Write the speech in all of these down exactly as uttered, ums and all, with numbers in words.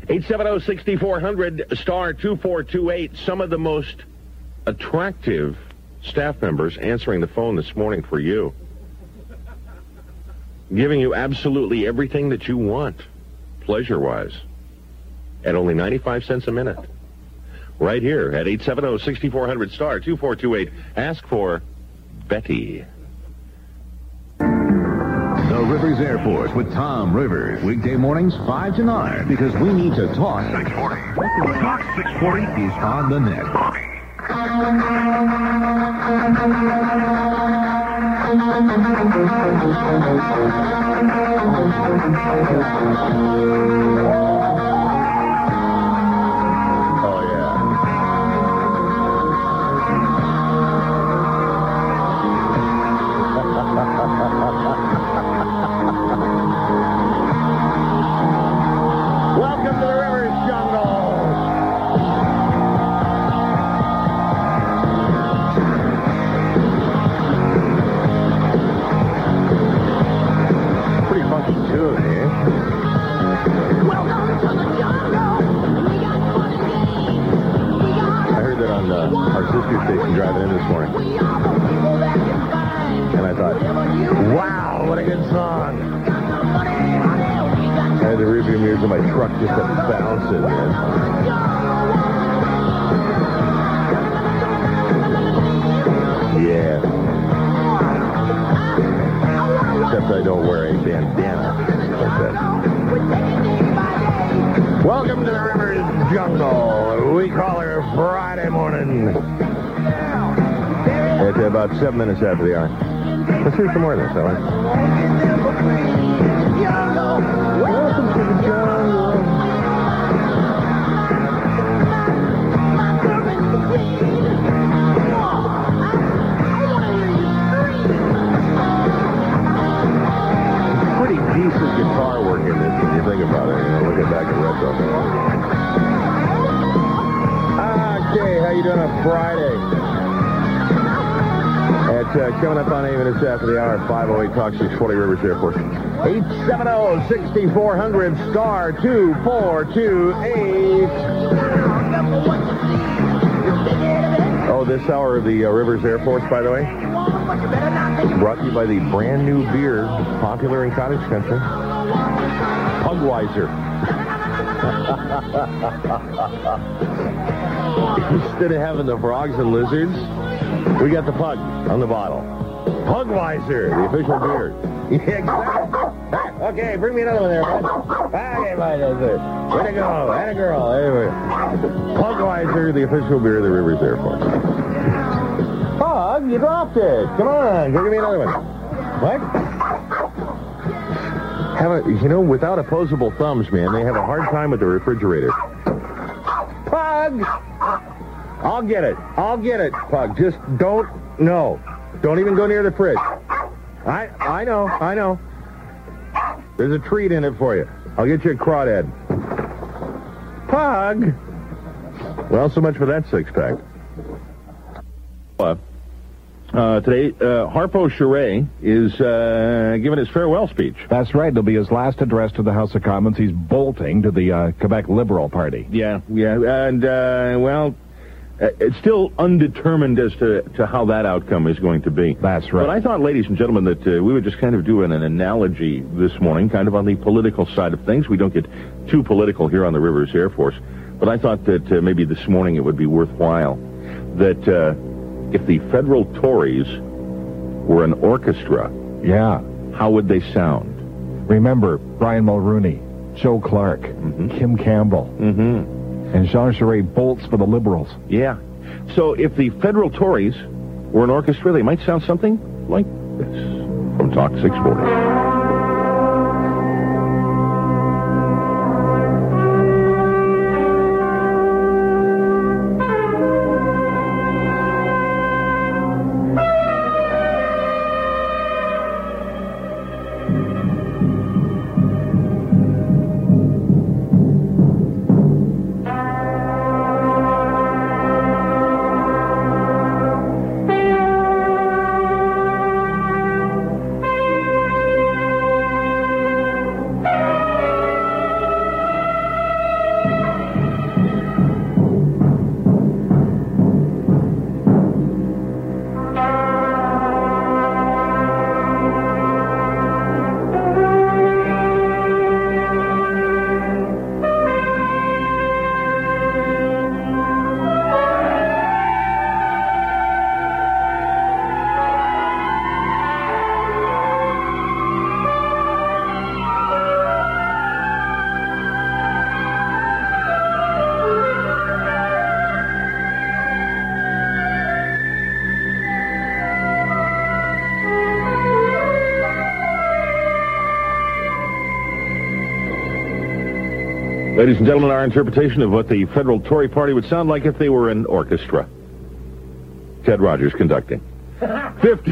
eight seven zero, six four zero zero, star two four two eight. Some of the most attractive staff members answering the phone this morning for you. Giving you absolutely everything that you want, pleasure-wise, at only ninety-five cents a minute. Right here at eight seven zero, six four zero zero, star two four two eight. Ask for Betty. The Rivers Air Force with Tom Rivers. Weekday mornings, five to nine, because we need to talk. six forty. Talk six forty is on the net. Oh, yeah. Welcome to the Rivers Jungle. Pretty funky tune, eh? Welcome to the jungle. We got fun and games. We got I heard that on uh, our sister station driving in this morning. we are the people that can find. And I thought, Whatever you wow, what a good song. got the money, honey. We got I had the rearview mirrors of my truck just to bounce it, man. Yeah. Except I don't wear a bandana like that. Welcome to the Rivers Jungle. We call her Friday morning. It's about seven minutes after the hour. Let's hear some more of this, Ellen. Welcome to the jungle. Pretty decent guitar work in this when you think about it. You know, looking back at retro. Okay, how you doing on Friday? It's uh, coming up on eight minutes after the hour at five oh eight Talk six forty Rivers Air Force. eight seven zero, six four zero zero, star two four two eight. Oh, this hour of the uh, Rivers Air Force, by the way, brought to you by the brand new beer popular in cottage country, Pugweiser. Instead of having the frogs and lizards, we got the pug on the bottle. Pugweiser, the official beer. Yeah, exactly. Okay, bring me another one there, bud. Okay, bye, that's it. Way to go. And a girl. Anyway. Pugweiser, the official beer of the Rivers Air Force. Pug, you dropped it. Come on, go give me another one. What? Have a, you know, without opposable thumbs, man, they have a hard time with the refrigerator. Pug! I'll get it. I'll get it, Pug. Just don't, no. Don't even go near the fridge. I I know, I know. There's a treat in it for you. I'll get you a crawdad. Pug! Well, so much for that six-pack. Uh, uh, today, uh, Harpo Charest is uh, giving his farewell speech. That's right. It'll be his last address to the House of Commons. He's bolting to the uh, Quebec Liberal Party. Yeah, yeah, and, uh, well... Uh, it's still undetermined as to, to how that outcome is going to be. That's right. But I thought, ladies and gentlemen, that uh, we would just kind of do an, an analogy this morning, kind of on the political side of things. We don't get too political here on the Rivers Air Force. But I thought that uh, maybe this morning it would be worthwhile that uh, if the federal Tories were an orchestra, Yeah. how would they sound? Remember, Brian Mulrooney, Joe Clark, Mhm. Kim Campbell, Mm-hmm. and Jean Charest bolts for the Liberals. Yeah. So if the federal Tories were an orchestra, they might sound something like this. From Talk six forty. Ladies and gentlemen, our interpretation of what the federal Tory party would sound like if they were an orchestra. Ted Rogers conducting. Fifty.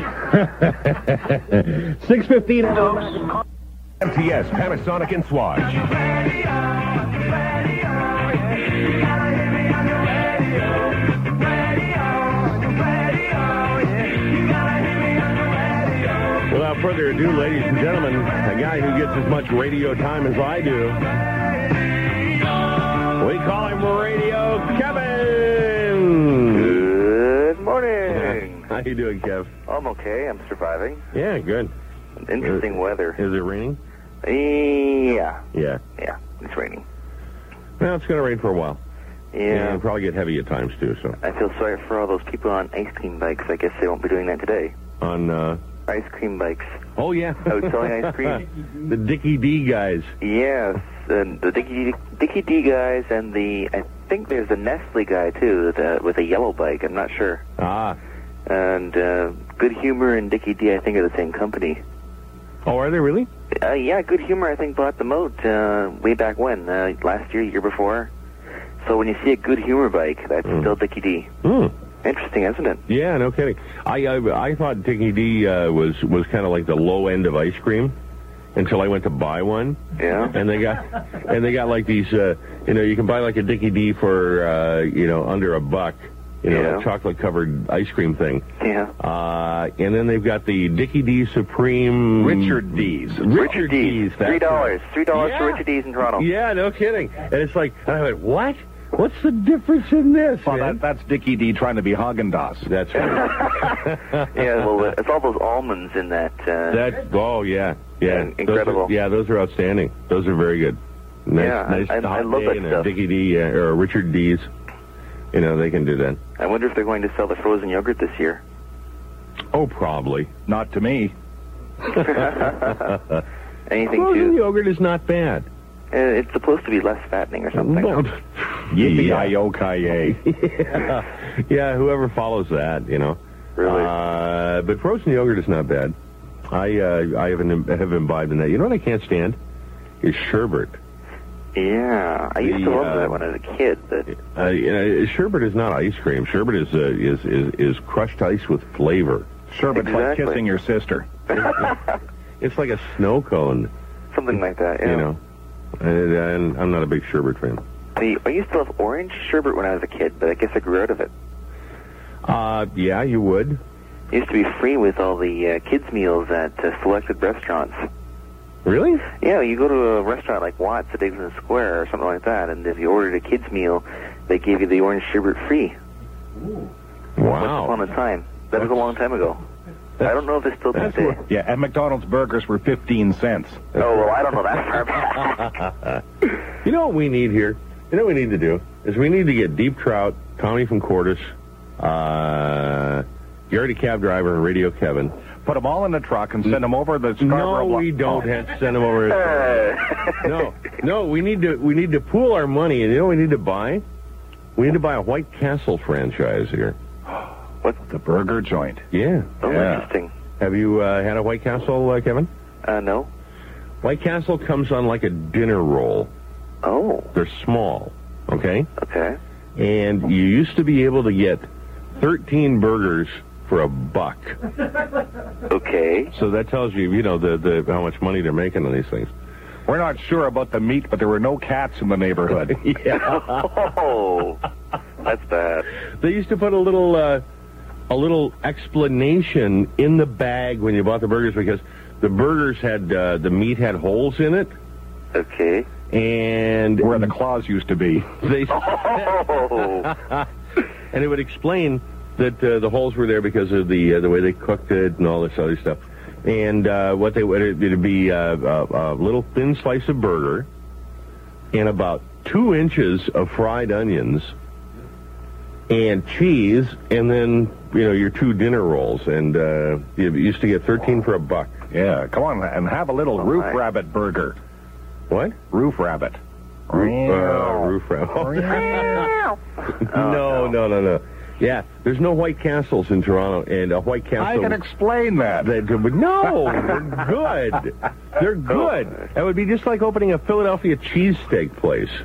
six fifteen. M T S, Panasonic, and Swatch. Without further ado, ladies and gentlemen, a guy who gets as much radio time as I do. We call him Radio Kevin. Good morning. How you doing, Kev? I'm okay. I'm surviving. Yeah, good. Interesting weather. Is it raining? Yeah. Yeah. Yeah, it's raining. Well, it's going to rain for a while. Yeah. And it'll probably get heavy at times, too, so. I feel sorry for all those people on ice cream bikes. I guess they won't be doing that today. On, uh... Ice cream bikes. Oh, yeah. Out selling ice cream. The Dickie D guys. Yes. And the Dickie, Dickie D guys and the... I think there's the Nestle guy, too, the, with a yellow bike. I'm not sure. Ah. And uh, Good Humor and Dickie D, I think, are the same company. Oh, are they really? Uh, yeah, Good Humor, I think, bought them out uh, way back when, uh, last year, year before. So when you see a Good Humor bike, that's mm. still Dickie D. Hmm. Interesting, isn't it? Yeah, no kidding. I I, I thought Dickie D uh, was was kind of like the low end of ice cream until I went to buy one. Yeah. And they got and they got like these, uh, you know, you can buy like a Dickie D for uh, you know under a buck. You know, Yeah. a chocolate-covered ice cream thing. Yeah. Uh, and then they've got the Dickie D Supreme... Richard D's. Richard, Richard D's. that's Three dollars. right. Three dollars Yeah. for Richard D's in Toronto. Yeah, no kidding. And it's like, and I went, what? What's the difference in this, Well, man? that, that's Dickie D trying to be Haagen-Dazs. That's right. Yeah, well, uh, it's all those almonds in that. Uh, That, oh, yeah. Yeah. In- incredible. Those are, yeah, those are outstanding. Those are very good. Nice, Yeah, nice I- I hot love day that and a stuff. Dickie D, uh, or a Richard D's. You know, they can do that. I wonder if they're going to sell the frozen yogurt this year. Oh, probably. Not to me. Anything Frozen to... yogurt is not bad. Uh, it's supposed to be less fattening or something. Well, Yippee-i-yo-ki-yay. yeah. yeah, whoever follows that, you know. Really? Uh, but frozen yogurt is not bad. I uh, I haven't have imbibed in that. You know what I can't stand is sherbet. Yeah, I used The, to love uh, that when I was a kid, but... Uh, you know, sherbet is not ice cream. Sherbet is uh, is, is is crushed ice with flavor. Sherbet's like Exactly. kissing your sister. It's like a snow cone, Something like that, yeah. you know. And, and I'm not a big sherbet fan. I, I used to love orange sherbet when I was a kid, but I guess I grew out of it. Uh, yeah, you would. It used to be free with all the uh, kids' meals at uh, selected restaurants. Really? Yeah, you go to a restaurant like Watts at Dixon Square or something like that, and if you ordered a kids' meal, they gave you the orange sherbet free. Once upon Wow. a time. That was a long time ago. I don't know if it's still to That's this day. what- Yeah, and McDonald's burgers were fifteen cents. Oh, well, I don't know that far back. You know what we need here? You know what we need to do? Is we need to get Deep Trout, Tommy from Cordis, uh, Gary the cab driver, and Radio Kevin. Put them all in the truck and send them over the Scarborough... No, we don't have to send them over. no, no, we need to we need to pool our money, and you know what we need to buy? We need to buy a White Castle franchise here. What's The burger joint. Yeah. oh, Yeah. interesting. Have you uh, had a White Castle, uh, Kevin? Uh, no? White Castle comes on like a dinner roll. Oh, They're small, okay? okay. And you used to be able to get thirteen burgers for a buck. Okay. So that tells you, you know, the, the how much money they're making on these things. We're not sure about the meat, but there were no cats in the neighborhood. Yeah. Oh, that's bad. They used to put a little uh, a little explanation in the bag when you bought the burgers because the burgers had uh, the meat had holes in it, Okay. and Where the claws used to be. they Oh, and it would explain that uh, the holes were there because of the uh, the way they cooked it and all this other stuff. And uh, what they would it'd be uh, a, a little thin slice of burger and about two inches of fried onions and cheese, and then you know your two dinner rolls. And uh, you used to get thirteen for a buck. Yeah, come on, and have a little roof my. rabbit burger. What? Roof rabbit. Roof, uh, roof rabbit. no, no, no, no. Yeah, there's no White Castles in Toronto, and a White Castle. I can explain that. They, no, they're good. They're good. That would be just like opening a Philadelphia cheesesteak place.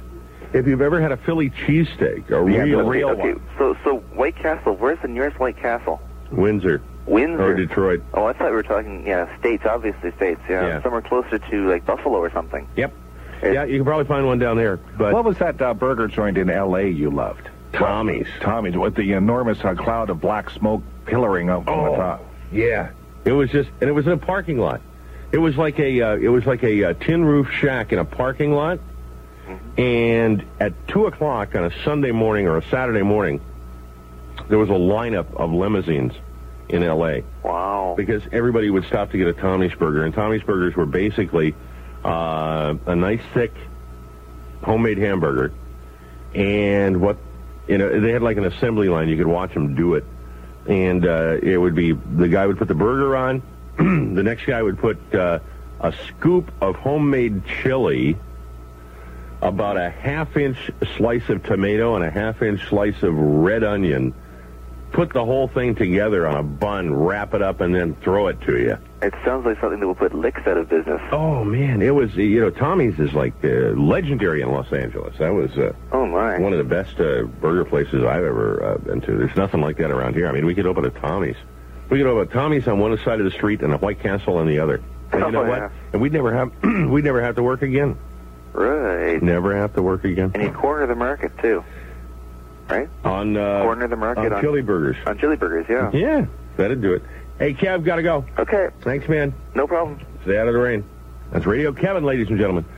if you've ever had a Philly cheesesteak, a Yeah, real, the real Okay, one. so so White Castle. Where's the nearest White Castle? Windsor Windsor. or Detroit. Oh, I thought we were talking, yeah, states, obviously states, yeah. Yeah. Somewhere closer to, like, Buffalo or something. Yep. Yeah, you can probably find one down there. But What was that uh, burger joint in L A you loved? Tommy's. Tommy's, with the enormous uh, cloud of black smoke pillaring up on the top. Yeah. It was just, and it was in a parking lot. It was like a, uh, it was like a uh, tin roof shack in a parking lot. And at two o'clock on a Sunday morning or a Saturday morning, there was a lineup of limousines in L A Wow. because everybody would stop to get a Tommy's burger, and Tommy's burgers were basically uh, a nice thick homemade hamburger, and what you know they had like an assembly line. You could watch them do it, and uh, it would be the guy would put the burger on, the next guy would put uh, a scoop of homemade chili, about a half-inch slice of tomato and a half-inch slice of red onion, put the whole thing together on a bun, wrap it up, and then throw it to you. It sounds like something that will put Licks out of business. Oh, man, it was, you know, Tommy's is like uh, legendary in Los Angeles. That was uh, Oh, my. one of the best uh, burger places I've ever uh, been to. There's nothing like that around here. I mean, we could open a Tommy's. We could open a Tommy's on one side of the street and a White Castle on the other. And you know Oh, what? yeah. And we'd never have, we'd never have to work again. Right. Never have to work again. And you corner the market, too. Right? On uh, Corner the market on on- chili burgers. On chili burgers, yeah. Yeah, that'd do it. Hey, Kev, gotta go. Okay, Thanks, man. no problem. Stay out of the rain. That's Radio Kevin, ladies and gentlemen.